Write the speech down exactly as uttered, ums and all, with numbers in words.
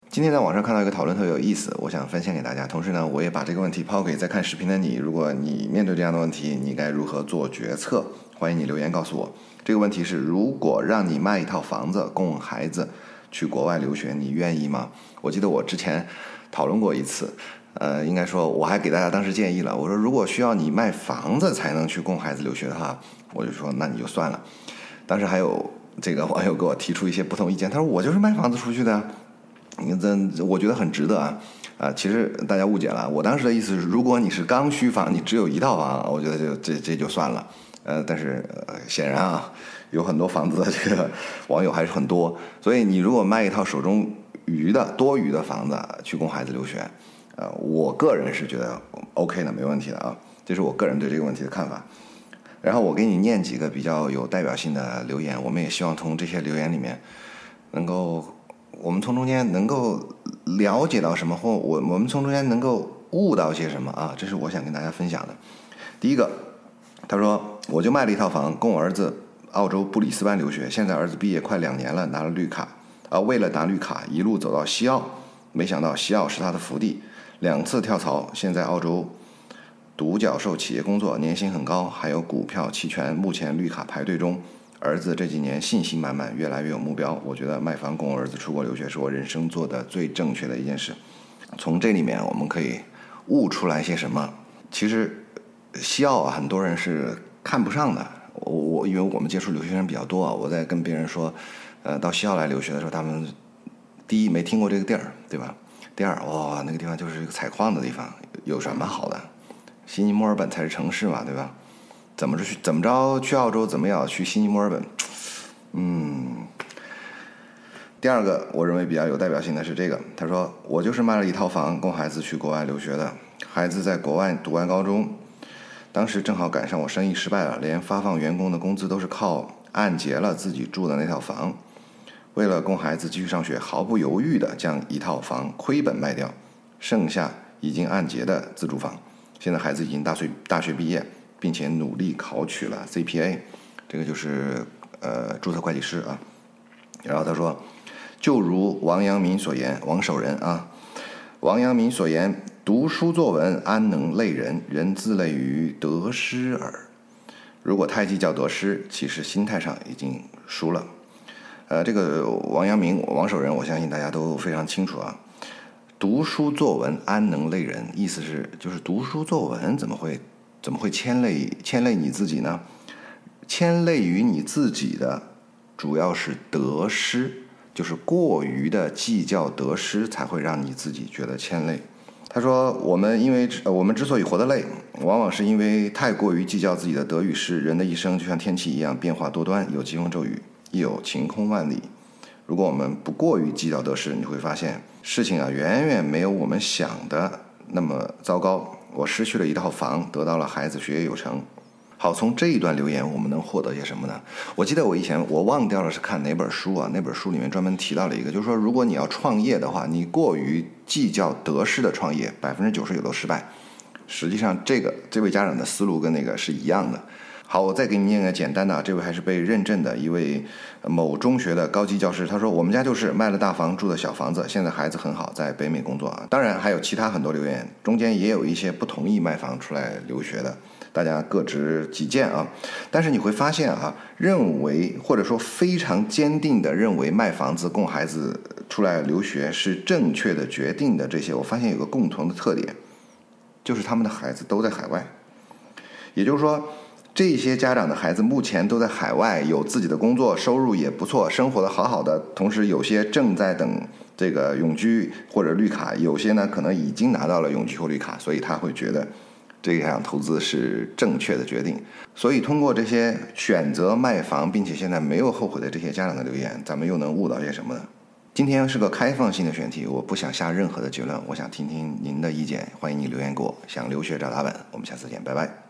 今天在网上看到一个讨论特别有意思，我想分享给大家。同时呢，我也把这个问题抛给在看视频的你，如果你面对这样的问题，你该如何做决策？欢迎你留言告诉我。这个问题是：如果让你卖一套房子供孩子去国外留学，你愿意吗？我记得我之前讨论过一次，呃，应该说我还给大家当时建议了，我说如果需要你卖房子才能去供孩子留学的话，我就说那你就算了。当时还有这个网友给我提出一些不同意见，他说我就是卖房子出去的。你这我觉得很值得啊，啊，其实大家误解了。我当时的意思是，如果你是刚需房，你只有一套房，我觉得就这这就算了。呃，但是、呃、显然啊，有很多房子的这个网友还是很多，所以你如果卖一套手中余的多余的房子去供孩子留学，呃，我个人是觉得 OK 的，没问题的啊。这是我个人对这个问题的看法。然后我给你念几个比较有代表性的留言，我们也希望从这些留言里面能够。我们从中间能够了解到什么，或我我们从中间能够悟到些什么啊？这是我想跟大家分享的。第一个，他说我就卖了一套房供我儿子澳洲布里斯班留学，现在儿子毕业快两年了，拿了绿卡啊，为了拿绿卡一路走到西澳，没想到西澳是他的福地，两次跳槽，现在澳洲独角兽企业工作，年薪很高，还有股票期权，目前绿卡排队中。儿子这几年信心满满，越来越有目标。我觉得卖房供我儿子出国留学是我人生做的最正确的一件事。从这里面我们可以悟出来些什么？其实西澳啊，很多人是看不上的。我我因为我们接触留学生比较多啊，我在跟别人说，呃，到西澳来留学的时候，他们第一没听过这个地儿，对吧？第二，哇，那个地方就是一个采矿的地方，有什么好的？悉尼、墨尔本才是城市嘛，对吧？怎么着去怎么着去澳洲，怎么也要去悉尼、墨尔本。嗯，第二个我认为比较有代表性的是这个，他说我就是卖了一套房供孩子去国外留学的，孩子在国外读完高中，当时正好赶上我生意失败了，连发放员工的工资都是靠按揭了自己住的那套房，为了供孩子继续上学，毫不犹豫地将一套房亏本卖掉，剩下已经按揭的自住房。现在孩子已经大学大学毕业，并且努力考取了 C P A， 这个就是呃注册会计师啊。然后他说，就如王阳明所言，王守仁啊，王阳明所言，读书作文安能累人？人自累于得失耳。如果太计较得失，其实心态上已经输了。呃，这个王阳明、王守仁，我相信大家都非常清楚啊。读书作文安能累人？意思是就是读书作文怎么会怎么会牵累牵累你自己呢？牵累于你自己的主要是得失，就是过于的计较得失，才会让你自己觉得牵累。他说，我们因为我们之所以活得累，往往是因为太过于计较自己的得与失。人的一生就像天气一样，变化多端，有疾风骤雨，亦有晴空万里。如果我们不过于计较得失，你会发现事情啊远远没有我们想的那么糟糕。我失去了一套房，得到了孩子学业有成。好，从这一段留言我们能获得些什么呢？我记得我以前我忘掉了是看哪本书啊，那本书里面专门提到了一个，就是说如果你要创业的话，你过于计较得失的创业，百分之九十九都失败。实际上这个这位家长的思路跟那个是一样的。好，我再给你念个简单的，这位还是被认证的一位某中学的高级教师，他说我们家就是卖了大房住的小房子，现在孩子很好，在北美工作啊。当然还有其他很多留言，中间也有一些不同意卖房出来留学的，大家各执己见啊。但是你会发现啊，认为或者说非常坚定的认为卖房子供孩子出来留学是正确的决定的，这些我发现有个共同的特点，就是他们的孩子都在海外。也就是说这些家长的孩子目前都在海外，有自己的工作，收入也不错，生活的好好的，同时有些正在等这个永居或者绿卡，有些呢可能已经拿到了永居或绿卡，所以他会觉得这样投资是正确的决定。所以通过这些选择卖房并且现在没有后悔的这些家长的留言，咱们又能悟到些什么呢？今天是个开放性的选题，我不想下任何的结论，我想听听您的意见，欢迎你留言给我。想留学找打本，我们下次见，拜拜。